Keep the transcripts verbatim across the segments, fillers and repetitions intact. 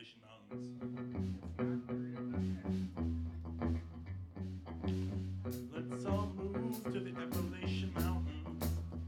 Appalachian Mountains. Let's all move to the Appalachian Mountains.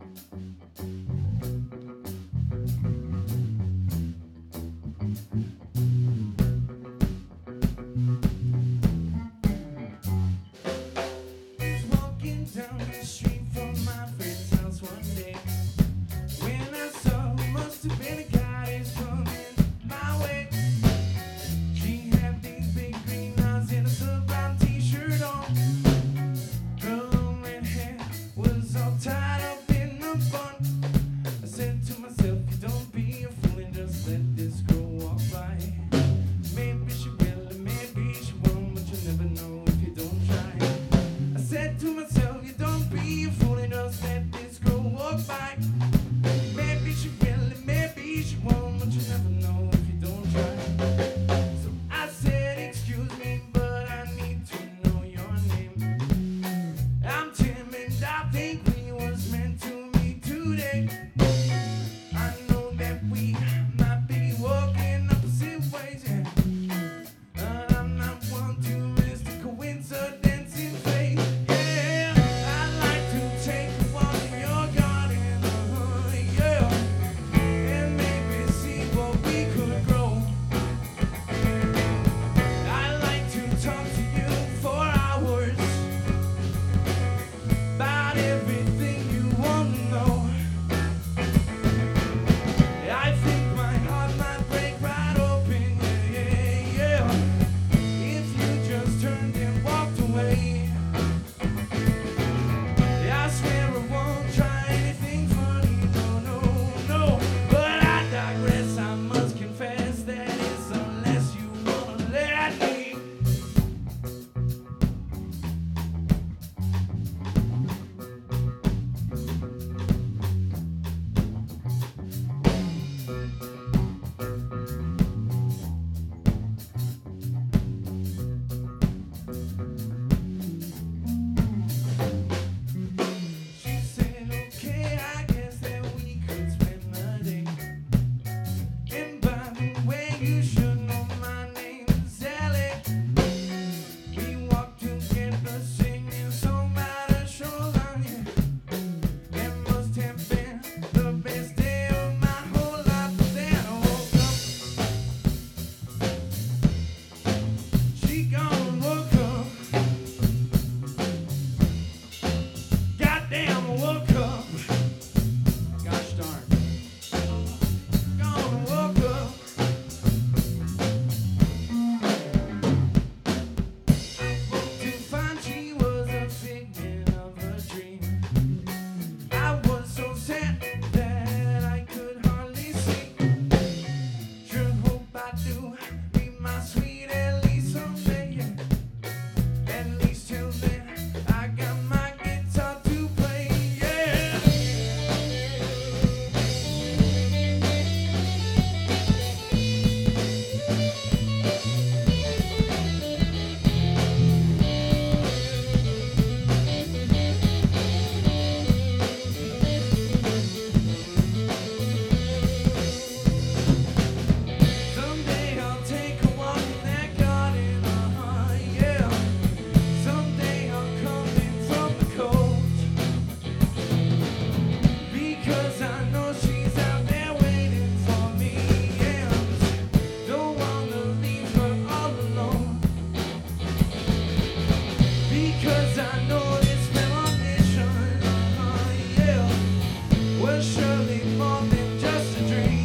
Was walking down the street from my friend's house one day when I saw who must have been a guy who's coming my way. She had these big green eyes and a sublime t-shirt on. Her long red hair was all tied up in a bun. I said to myself, you don't be a fool and just let this girl walk by. Maybe she will and maybe she won't, but you'll never know if you don't try. I said to myself, you don't be a fool and just let this girl walk by. Maybe she will and maybe she won't, but you never know if you don't try. So I said, excuse me, but I need to know your name. I'm Tim and I think we was meant to meet today. I know that we might be walking opposite ways, yeah. But I'm not one to risk the coincidence in fate. Yeah, I'd like to take a walk in your garden, uh-huh, yeah, and maybe see what we could grow. I'd like to talk to you for hours about everything you want to know. I think my heart might break right open, yeah, yeah, yeah, if you just turned and walked away. I swear I won't try anything funny, no, no, no. But I digress, I must confess that it's unless you wanna let me. She said, okay, I guess that we could spend the day. And by the way, you should know my name is Ellie. We walked together singing song by the shoreline, yeah. That must have been the best day of my whole life. But then I woke up, she gone woke up. Goddamn, I woke up. Gosh darn. Gone woke up. To find she was a figment of a dream. I was so sad that I could hardly see. Sure hope I do meet my sweet Ellie someday, yeah. At least till then, I got my guitar to play, yeah. Someday I'll take a walk in that garden, uh-huh, yeah. Someday I'll come in from the coast, because I know she's out there waiting for me, yeah. Don't wanna leave her all alone, because I know this premonition, uh-huh, yeah, was surely more than just a dream.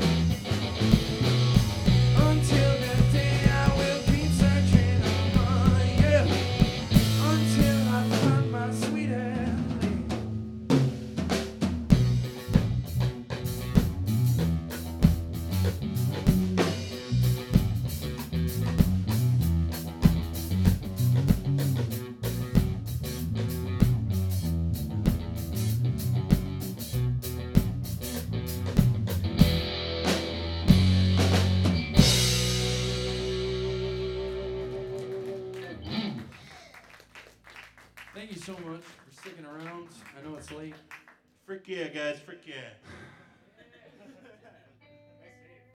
Until that day I will keep searching, uh-huh, yeah, until I find my sweet Ellie. Thank you so much for sticking around. I know it's late. Frick yeah, guys, frick yeah.